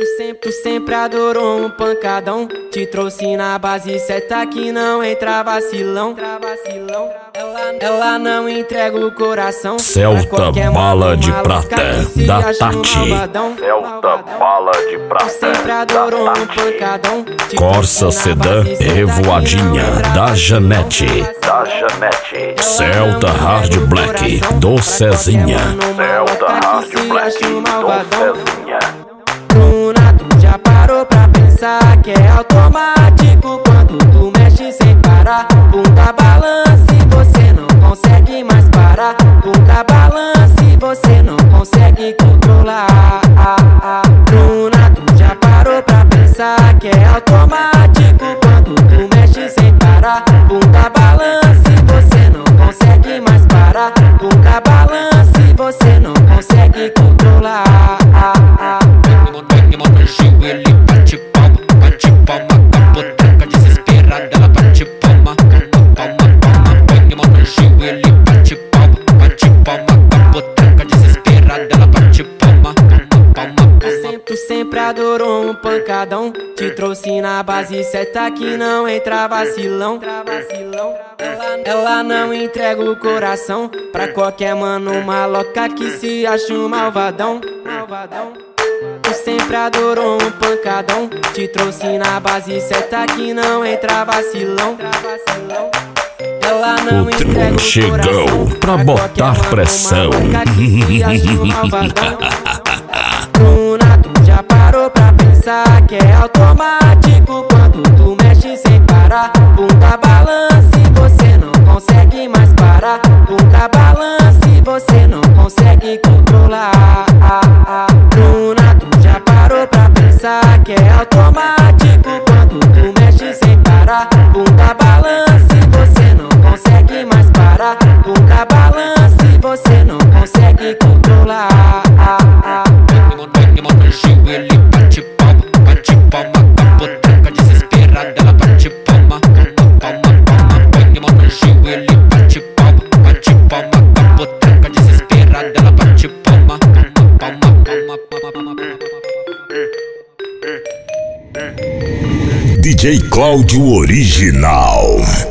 Tu sempre adorou um pancadão. Te trouxe na base certa que não entra vacilão. Ela não entrega o coração. Celta Bala de Prata da Tati. Celta Bala de Prata. Sempre adorou um pancadão. Corsa Sedã Revoadinha da Janete. Celta Hard Black do Cezinha. Celta Hard Black do Cezinha. Bruna, tu já parou pra pensar que é automático quando tu mexe sem parar? Bunda balance, você não consegue mais parar. Bunda balance, você não consegue controlar. Bruna, tu já parou pra pensar que é automático quando tu mexe sem parar? Bunda balance, você não consegue mais parar. Bunda balance, você não consegue controlar. Ele bate palma, capotranca desesperada, ela bate palma, põe mão no gil, ele bate palma, capotranca desesperada, ela bate palma. Tu sempre adorou um pancadão. Te trouxe na base certa que não entra vacilão. Ela não entrega o coração pra qualquer mano maloca que se acha um malvadão. Tu sempre adorou um pancadão. Te trouxe na base certa que não entra vacilão. Ela não O entrega trem o chegou coração pra botar pressão. Bruna, tu já parou pra pensar que é automático quando tu mexe sem parar? Bunda balance, você não consegue mais parar. Bunda balance, você não consegue controlar. Bruna, tu já parou pra pensar que é automático quando tu mexe sem parar? Bunda balance, você não consegue mais parar. Bunda balance, você não consegue controlar. Põe mão no gil, ele bate palma, capotranca desesperada, ela bate palma, põe mão no gil, ele bate palma, capotranca desesperada, ela bate palma. DJ Cláudio Original.